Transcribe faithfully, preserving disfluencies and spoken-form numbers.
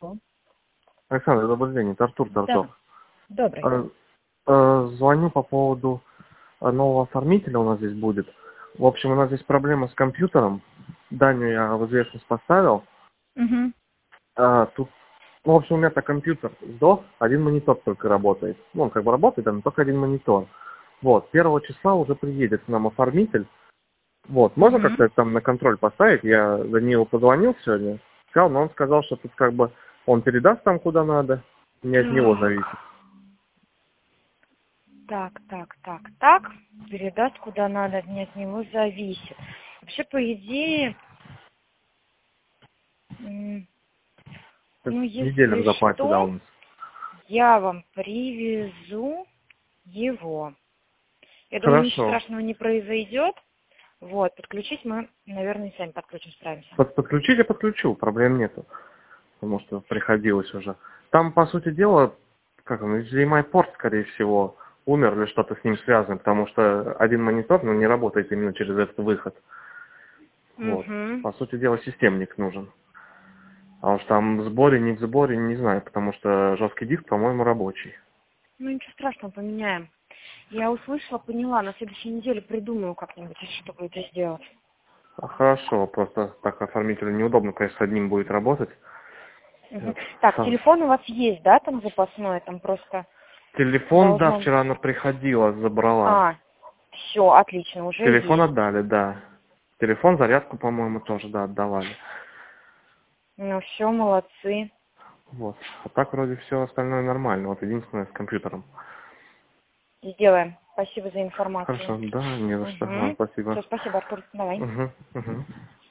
Алло. Александр, добрый день, это Артур Доржов. Да, добрый. Э, э, Звоню по поводу э, нового оформителя у нас здесь будет. В общем, у нас здесь проблема с компьютером. Даню я в известность поставил. Угу. А, тут, ну, в общем, у меня-то компьютер сдох, один монитор только работает. Ну, он как бы работает, но только один монитор. Вот, первого числа уже приедет к нам оформитель. Вот, можно Угу. как-то это там на контроль поставить? Я Данилу позвонил сегодня, сказал, но он сказал, что тут как бы он передаст там куда надо, не от него Так, зависит. так, так, так, так. Передаст куда надо, не от него зависит. Вообще, по идее, м, Это ну, неделя если в запасе, да, что, у нас. я вам привезу его. Я думаю, ничего Хорошо. страшного не произойдет. Вот, подключить мы, наверное, сами подключим, справимся. Под, подключить я подключу, проблем нету. Потому что приходилось уже. Там, по сути дела, как он, эйч ди эм ай-порт, скорее всего, умер или что-то с ним связано, потому что один монитор, ну, не работает именно через этот выход. Вот. Угу. По сути дела, системник нужен. А уж там в сборе, не в сборе, не знаю, потому что жесткий диск, по-моему, рабочий. Ну, ничего страшного, поменяем. Я услышала, поняла, на следующей неделе придумаю как-нибудь, чтобы это сделать. А хорошо, просто так оформителю неудобно, конечно, с одним будет работать. Мгм. Вот. Так, Сам. телефон у вас есть, да, там запасной, там просто Телефон, да, должно... вчера она приходила, забрала. А, все, отлично, уже Телефон есть. отдали, да. Телефон, зарядку, по-моему, тоже, да, отдавали. Ну, все, молодцы. Вот. А так вроде все остальное нормально. Вот единственное с компьютером. Сделаем. Спасибо за информацию. Хорошо, да, не за что. Вам Угу. спасибо. Все, спасибо, Артур. Давай. Угу, угу.